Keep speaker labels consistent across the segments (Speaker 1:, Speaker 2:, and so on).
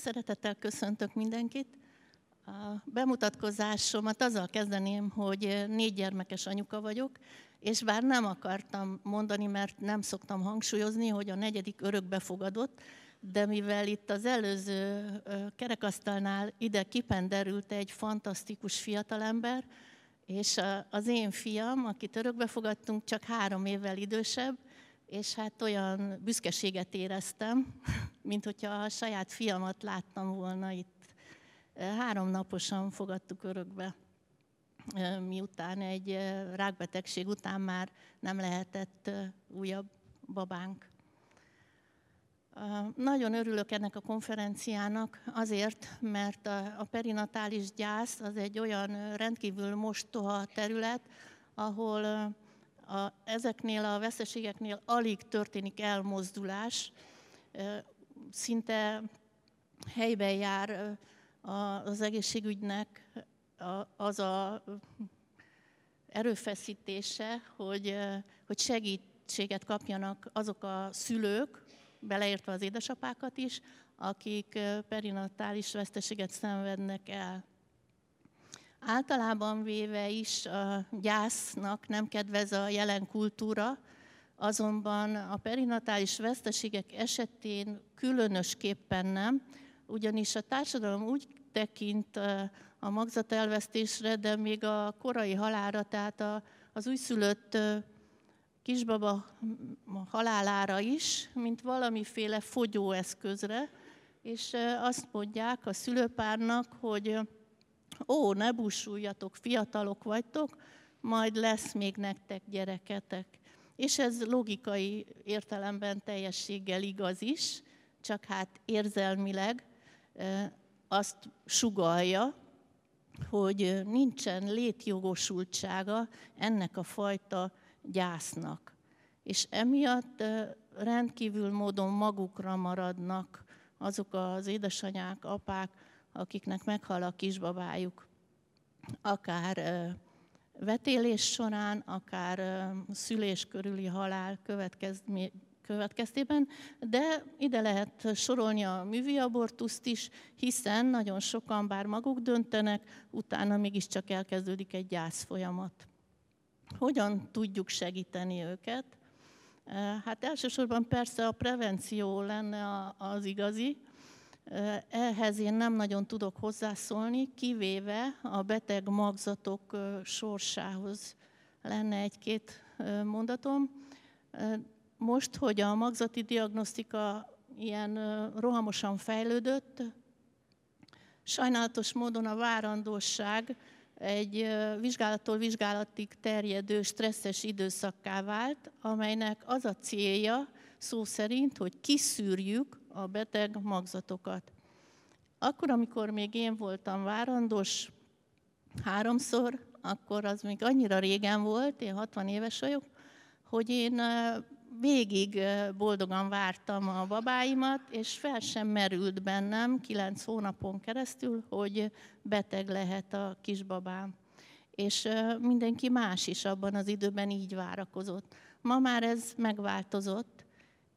Speaker 1: Szeretettel köszöntök mindenkit. A bemutatkozásomat azzal kezdeném, hogy 4 gyermekes anyuka vagyok, és bár nem akartam mondani, mert nem szoktam hangsúlyozni, hogy a 4. örökbefogadott, de mivel itt az előző kerekasztalnál ide kipenderült egy fantasztikus fiatalember, és az én fiam, akit örökbefogadtunk, csak 3 évvel idősebb, és hát olyan büszkeséget éreztem, mint hogyha a saját fiamat láttam volna itt. 3 naposan fogadtuk örökbe, miután egy rákbetegség után már nem lehetett újabb babánk. Nagyon örülök ennek a konferenciának azért, mert a perinatális gyász az egy olyan rendkívül mostoha terület, ahol ezeknél a veszteségeknél alig történik elmozdulás, szinte helyben jár az egészségügynek az a erőfeszítése, hogy segítséget kapjanak azok a szülők, beleértve az édesapákat is, akik perinatális veszteséget szenvednek el. Általában véve is a gyásznak nem kedvez a jelen kultúra, azonban a perinatális veszteségek esetén különösképpen nem, ugyanis a társadalom úgy tekint a magzatelvesztésre, de még a korai halálra, tehát az újszülött kisbaba halálára is, mint valamiféle fogyóeszközre, és azt mondják a szülőpárnak, hogy ne búsuljatok, fiatalok vagytok, majd lesz még nektek gyereketek. És ez logikai értelemben teljességgel igaz is, csak hát érzelmileg azt sugallja, hogy nincsen létjogosultsága ennek a fajta gyásznak. És emiatt rendkívül módon magukra maradnak azok az édesanyák, apák, akiknek meghal a kisbabájuk. Akár vetélés során, akár szülés körüli halál következtében, de ide lehet sorolni a művi abortuszt is, hiszen nagyon sokan, bár maguk döntenek, utána mégiscsak elkezdődik egy gyászfolyamat. Hogyan tudjuk segíteni őket? Hát elsősorban persze a prevenció lenne az igazi. Ehhez én nem nagyon tudok hozzászólni, kivéve a beteg magzatok sorsához lenne 1-2 mondatom. Most, hogy a magzati diagnosztika ilyen rohamosan fejlődött, sajnálatos módon a várandóság egy vizsgálattól vizsgálatig terjedő stresszes időszakká vált, amelynek az a célja szó szerint, hogy kiszűrjük a beteg magzatokat. Akkor, amikor még én voltam várandós 3-szor, akkor az még annyira régen volt, én 60 éves vagyok, hogy én végig boldogan vártam a babáimat, és fel sem merült bennem 9 hónapon keresztül, hogy beteg lehet a kisbabám. És mindenki más is abban az időben így várakozott. Ma már ez megváltozott,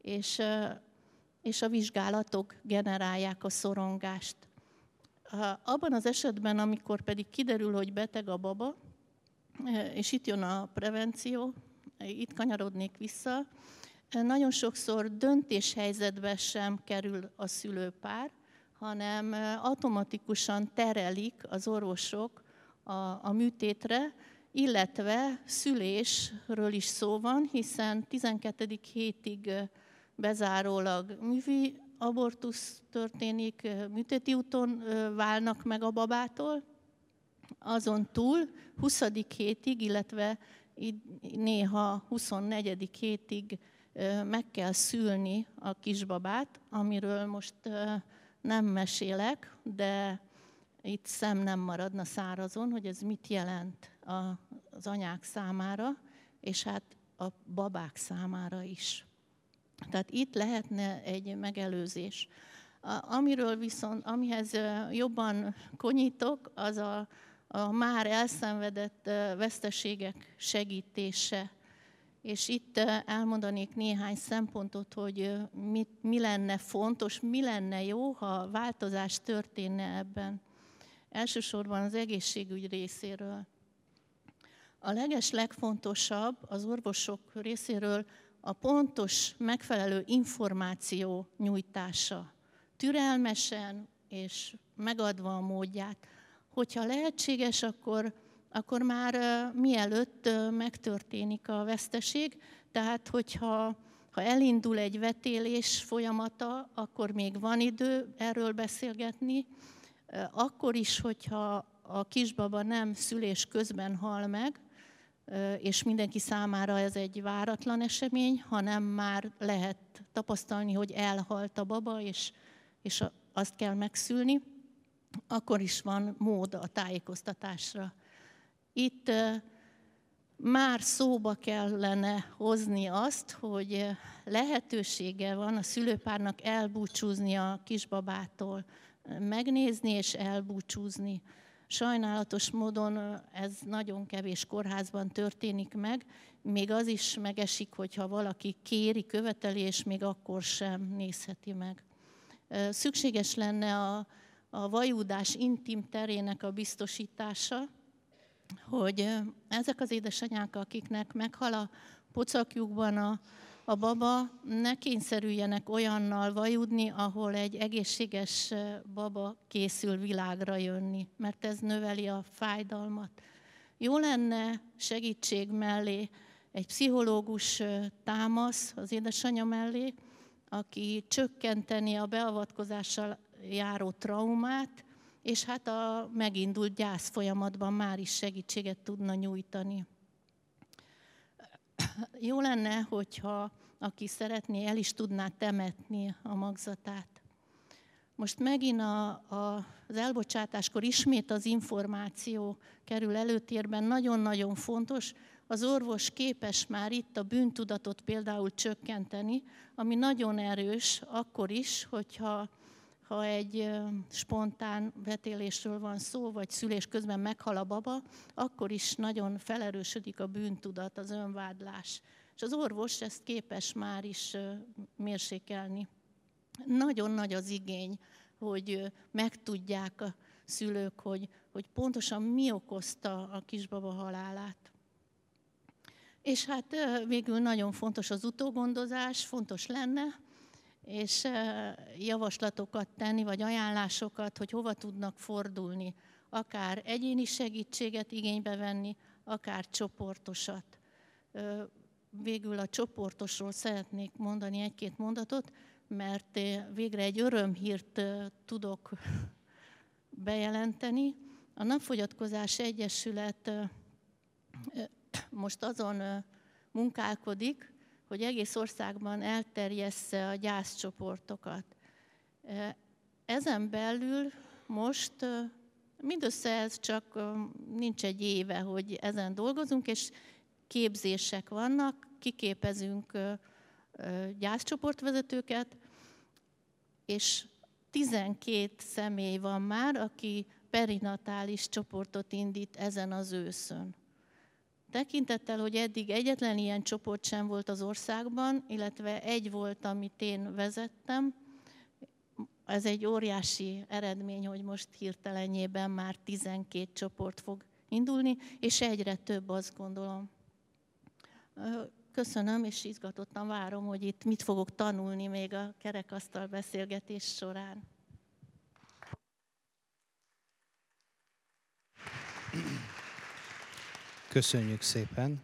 Speaker 1: és a vizsgálatok generálják a szorongást. Abban az esetben, amikor pedig kiderül, hogy beteg a baba, és itt jön a prevenció, itt kanyarodnék vissza, nagyon sokszor döntéshelyzetbe sem kerül a szülőpár, hanem automatikusan terelik az orvosok a műtétre, illetve szülésről is szó van, hiszen 12. hétig bezárólag művi abortusz történik, műtéti úton válnak meg a babától, azon túl 20. hétig, illetve néha 24. hétig meg kell szülni a kisbabát, amiről most nem mesélek, de itt szem nem maradna szárazon, hogy ez mit jelent az anyák számára, és hát a babák számára is. Tehát itt lehetne egy megelőzés. Amihez jobban konyítok, az a már elszenvedett veszteségek segítése. és itt elmondanék néhány szempontot, hogy mi lenne fontos, mi lenne jó, ha változás történne ebben. Elsősorban az egészségügy részéről. A legfontosabb az orvosok részéről a pontos, megfelelő információ nyújtása. Türelmesen és megadva a módját. Hogyha lehetséges, akkor már mielőtt megtörténik a veszteség, tehát hogyha elindul egy vetélés folyamata, akkor még van idő erről beszélgetni. Akkor is, hogyha a kisbaba nem szülés közben hal meg, és mindenki számára ez egy váratlan esemény, hanem már lehet tapasztalni, hogy elhalt a baba, és azt kell megszülni, akkor is van mód a tájékoztatásra. Itt már szóba kellene hozni azt, hogy lehetősége van a szülőpárnak elbúcsúzni a kisbabától, megnézni és elbúcsúzni. Sajnálatos módon ez nagyon kevés kórházban történik meg, még az is megesik, hogyha valaki kéri, követeli, és még akkor sem nézheti meg. Szükséges lenne a vajúdás intim terének a biztosítása, hogy ezek az édesanyák, akiknek meghal a pocakjukban a baba, ne kényszerüljenek olyannal vajudni, ahol egy egészséges baba készül világra jönni, mert ez növeli a fájdalmat. Jó lenne segítség mellé egy pszichológus támasz az édesanyja mellé, aki csökkenteni a beavatkozással járó traumát, és hát a megindult gyász folyamatban már is segítséget tudna nyújtani. Jó lenne, hogyha aki szeretné, el is tudná temetni a magzatát. Most megint az elbocsátáskor ismét az információ kerül előtérben, nagyon-nagyon fontos. Az orvos képes már itt a bűntudatot például csökkenteni, ami nagyon erős akkor is, hogyha egy spontán vetélésről van szó, vagy szülés közben meghal a baba, akkor is nagyon felerősödik a bűntudat, az önvádlás. És az orvos ezt képes már is mérsékelni. Nagyon nagy az igény, hogy megtudják a szülők, hogy pontosan mi okozta a kisbaba halálát. És hát végül nagyon fontos az utógondozás, fontos lenne, és javaslatokat tenni, vagy ajánlásokat, hogy hova tudnak fordulni. Akár egyéni segítséget igénybe venni, akár csoportosat. Végül a csoportosról szeretnék mondani egy-két mondatot, mert végre egy örömhírt tudok bejelenteni. A Napfogyatkozás Egyesület most azon munkálkodik, hogy egész országban elterjessze a gyászcsoportokat. Ezen belül most mindössze ez csak nincs egy éve, hogy ezen dolgozunk, és képzések vannak, kiképezünk gyászcsoportvezetőket, és 12 személy van már, aki perinatális csoportot indít ezen az őszön. Tekintettel, hogy eddig egyetlen ilyen csoport sem volt az országban, illetve egy volt, amit én vezettem, ez egy óriási eredmény, hogy most hirtelenjében már 12 csoport fog indulni, és egyre több, azt gondolom. Köszönöm, és izgatottan várom, hogy itt mit fogok tanulni még a kerekasztal beszélgetés során.
Speaker 2: Köszönjük szépen.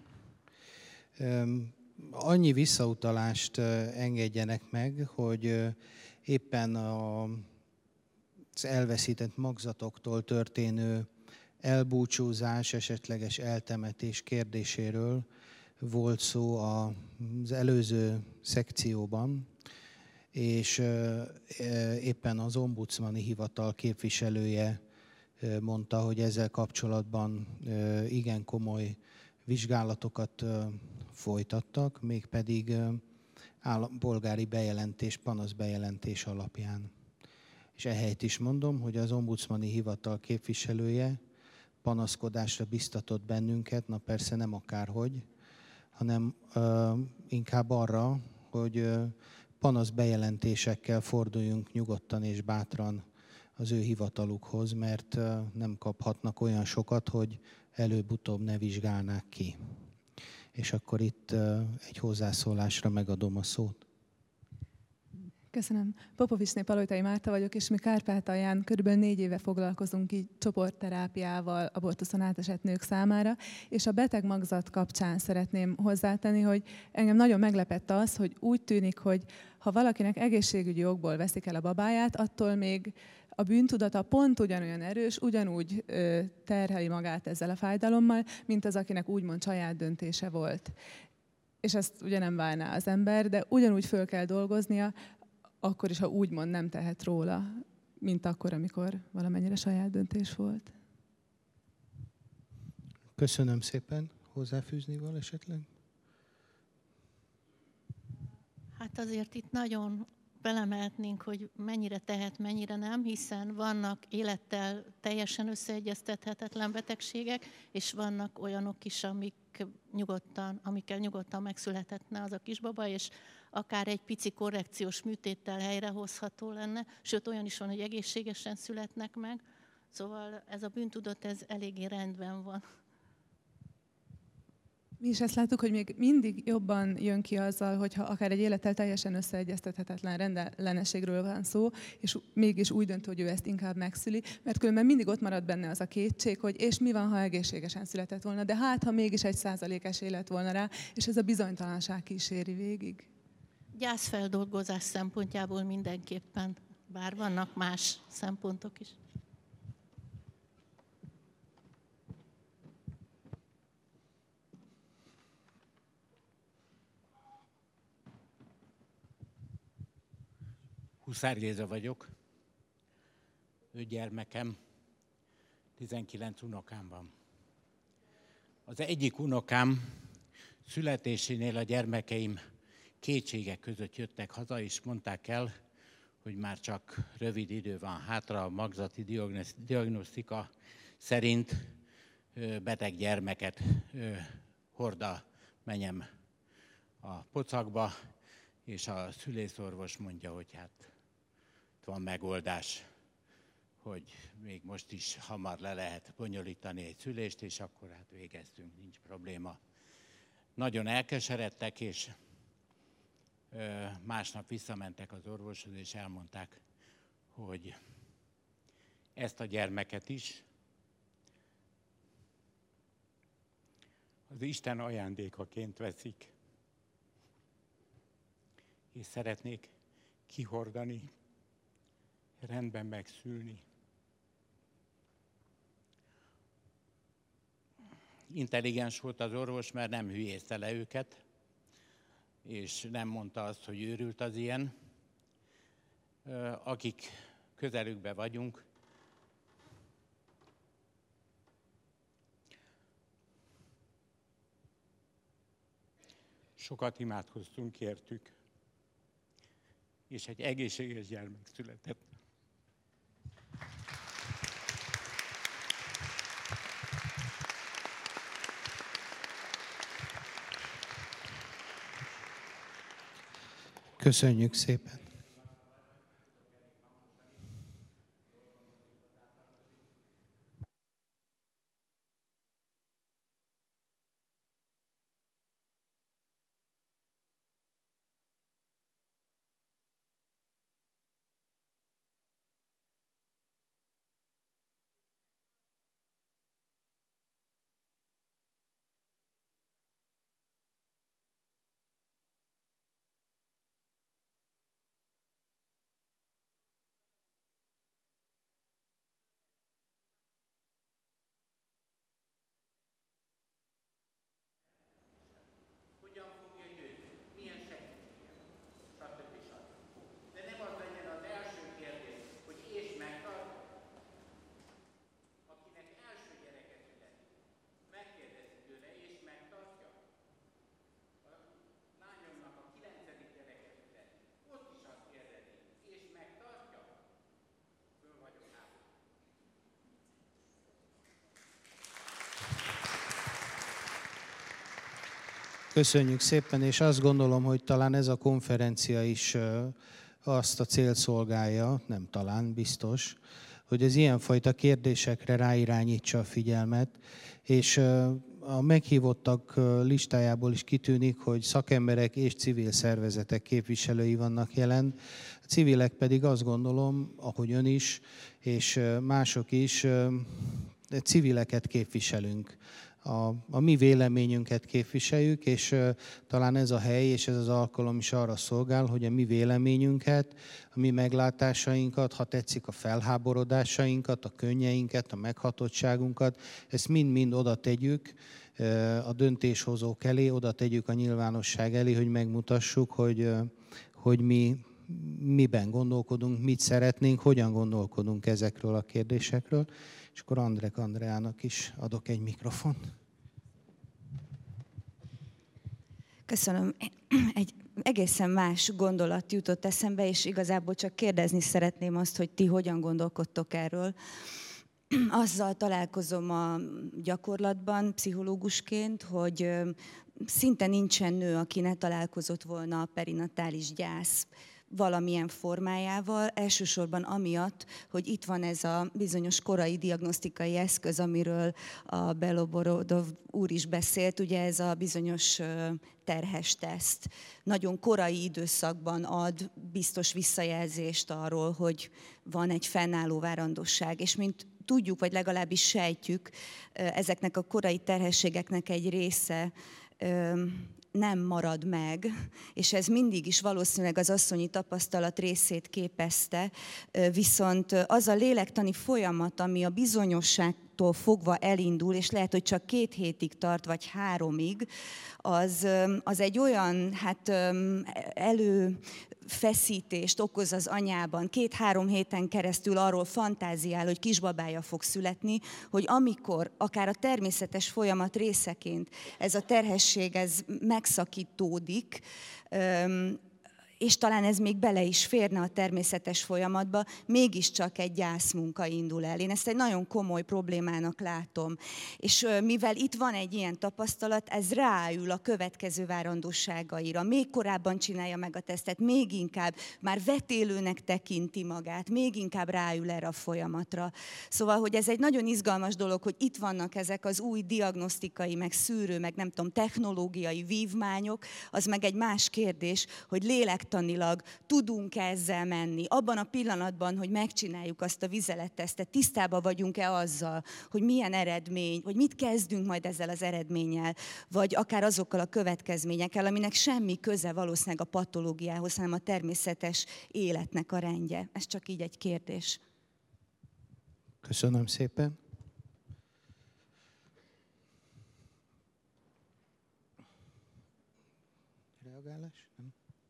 Speaker 2: Annyi visszautalást engedjenek meg, hogy éppen az elveszített magzatoktól történő elbúcsúzás, esetleges eltemetés kérdéséről volt szó az előző szekcióban, és éppen az ombudsmani hivatal képviselője mondta, hogy ezzel kapcsolatban igen komoly vizsgálatokat folytattak, mégpedig polgári bejelentés, panaszbejelentés alapján. És ehelyett is mondom, hogy az ombudsmani hivatal képviselője panaszkodásra biztatott bennünket, na persze nem akárhogy, hanem inkább arra, hogy panasz bejelentésekkel forduljunk nyugodtan és bátran az ő hivatalukhoz, mert nem kaphatnak olyan sokat, hogy előbb-utóbb ne vizsgálnák ki. És akkor itt egy hozzászólásra megadom a szót.
Speaker 3: Köszönöm. Popovicsné Palotay Márta vagyok, és mi Kárpátalján körülbelül 4 éve foglalkozunk így csoportterápiával abortuszon átesett nők számára, és a beteg magzat kapcsán szeretném hozzátenni, hogy engem nagyon meglepett az, hogy úgy tűnik, hogy ha valakinek egészségügyi okból veszik el a babáját, attól még a bűntudata pont ugyanolyan erős, ugyanúgy terheli magát ezzel a fájdalommal, mint az, akinek úgymond saját döntése volt. És ezt ugye nem válná az ember, de ugyanúgy föl kell dolgoznia, akkor is, ha úgymond nem tehet róla, mint akkor, amikor valamennyire saját döntés volt.
Speaker 2: Köszönöm szépen. Hozzáfűzni val esetleg?
Speaker 1: Hát azért itt nagyon belemehetnénk, hogy mennyire tehet, mennyire nem, hiszen vannak élettel teljesen összeegyeztethetetlen betegségek, és vannak olyanok is, amikkel nyugodtan megszülethetne az a kisbaba, és akár egy pici korrekciós műtéttel helyrehozható lenne, sőt olyan is van, hogy egészségesen születnek meg, szóval ez a bűntudat, ez eléggé rendben van.
Speaker 3: Mi is ezt láttuk, hogy még mindig jobban jön ki azzal, hogyha akár egy élettel teljesen összeegyeztethetetlen rendellenességről van szó, és mégis úgy dönt, hogy ő ezt inkább megszüli, mert különben mindig ott marad benne az a kétség, hogy és mi van, ha egészségesen született volna, de hát, ha mégis 1% esély lett volna rá, és ez a bizonytalanság kíséri végig.
Speaker 1: Gyászfeldolgozás szempontjából mindenképpen, bár vannak más szempontok is.
Speaker 4: Huszár Géza vagyok, 5 gyermekem, 19 unokám van. Az egyik unokám születésénél a gyermekeim kétségek között jöttek haza, és mondták el, hogy már csak rövid idő van hátra, a magzati diagnosztika szerint beteg gyermeket hord a menyem a pocakba, és a szülészorvos mondja, hogy hát van megoldás, hogy még most is hamar le lehet bonyolítani egy szülést, és akkor hát végeztünk, nincs probléma. Nagyon elkeseredtek, és másnap visszamentek az orvoshoz, és elmondták, hogy ezt a gyermeket is az Isten ajándékaként veszik, és szeretnék kihordani, rendben megszülni. Intelligens volt az orvos, mert nem hülyézte le őket, és nem mondta azt, hogy őrült az ilyen. Akik közelükbe vagyunk, sokat imádkoztunk értük, és egy egészséges gyermek született.
Speaker 2: Köszönjük szépen. Köszönjük szépen, és azt gondolom, hogy talán ez a konferencia is azt a célt szolgálja, nem talán, biztos, hogy az ilyenfajta kérdésekre ráirányítsa a figyelmet, és a meghívottak listájából is kitűnik, hogy szakemberek és civil szervezetek képviselői vannak jelen. A civilek pedig azt gondolom, ahogy ön is, és mások is, civileket képviselünk. A mi véleményünket képviseljük, és talán ez a hely és ez az alkalom is arra szolgál, hogy a mi véleményünket, a mi meglátásainkat, ha tetszik a felháborodásainkat, a könnyeinket, a meghatottságunkat, ezt mind-mind oda tegyük a döntéshozók elé, oda tegyük a nyilvánosság elé, hogy megmutassuk, hogy mi miben gondolkodunk, mit szeretnénk, hogyan gondolkodunk ezekről a kérdésekről. És akkor Andreának is adok egy mikrofont.
Speaker 5: Köszönöm. Egy egészen más gondolat jutott eszembe, és igazából csak kérdezni szeretném azt, hogy ti hogyan gondolkodtok erről. Azzal találkozom a gyakorlatban pszichológusként, hogy szinte nincsen nő, aki ne találkozott volna a perinatális gyász valamilyen formájával, elsősorban amiatt, hogy itt van ez a bizonyos korai diagnosztikai eszköz, amiről a Beloborodov úr is beszélt, ugye ez a bizonyos terhes teszt. Nagyon korai időszakban ad biztos visszajelzést arról, hogy van egy fennálló várandosság, és mint tudjuk, vagy legalábbis sejtjük, ezeknek a korai terhességeknek egy része nem marad meg, és ez mindig is valószínűleg az asszonyi tapasztalat részét képezte, viszont az a lélektani folyamat, ami a bizonyosságtól fogva elindul, és lehet, hogy csak 2 hétig tart, vagy 3-ig, az egy olyan előfeszítést okoz az anyában. 2-3 héten keresztül arról fantáziál, hogy kisbabája fog születni, hogy amikor akár a természetes folyamat részeként ez a terhesség megszakítódik, és talán ez még bele is férne a természetes folyamatba, mégiscsak egy gyászmunka indul el. Én ezt egy nagyon komoly problémának látom. És mivel itt van egy ilyen tapasztalat, ez ráül a következő várandóságaira. Még korábban csinálja meg a tesztet, még inkább már vetélőnek tekinti magát, még inkább ráül erre a folyamatra. Szóval, hogy ez egy nagyon izgalmas dolog, hogy itt vannak ezek az új diagnosztikai, meg szűrő, meg nem tudom, technológiai vívmányok, az meg egy más kérdés, hogy lélektanilag tudunk ezzel menni. Abban a pillanatban, hogy megcsináljuk azt a vizelettesztet, tisztában vagyunk-e azzal, hogy milyen eredmény, vagy mit kezdünk majd ezzel az eredménnyel, vagy akár azokkal a következményekkel, aminek semmi köze valószínűleg a patológiához, hanem a természetes életnek a rendje. Ez csak így egy kérdés.
Speaker 2: Köszönöm szépen. Reagálás? Nem?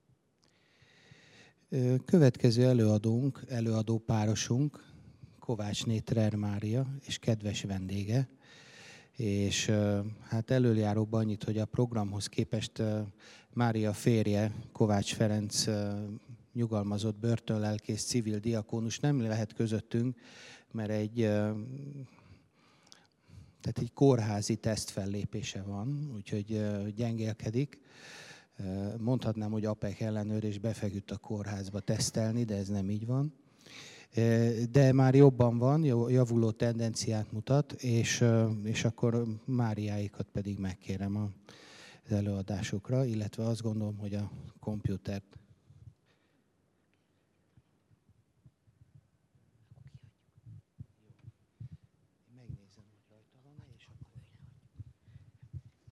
Speaker 2: Következő előadópárosunk, Kovácsné Trer Mária, és kedves vendége. És hát előjáróban annyit, hogy a programhoz képest Mária férje, Kovács Ferenc nyugalmazott börtönlelkész, civil diakónus nem lehet közöttünk, mert egy kórházi tesztfellépése van, úgyhogy gyengélkedik. Mondhatnám, hogy APEC ellenőr, és befeküdt a kórházba tesztelni, de ez nem így van. De már jobban van, javuló tendenciát mutat, és akkor Máriáikat pedig megkérem az előadásukra, illetve azt gondolom, hogy a komputert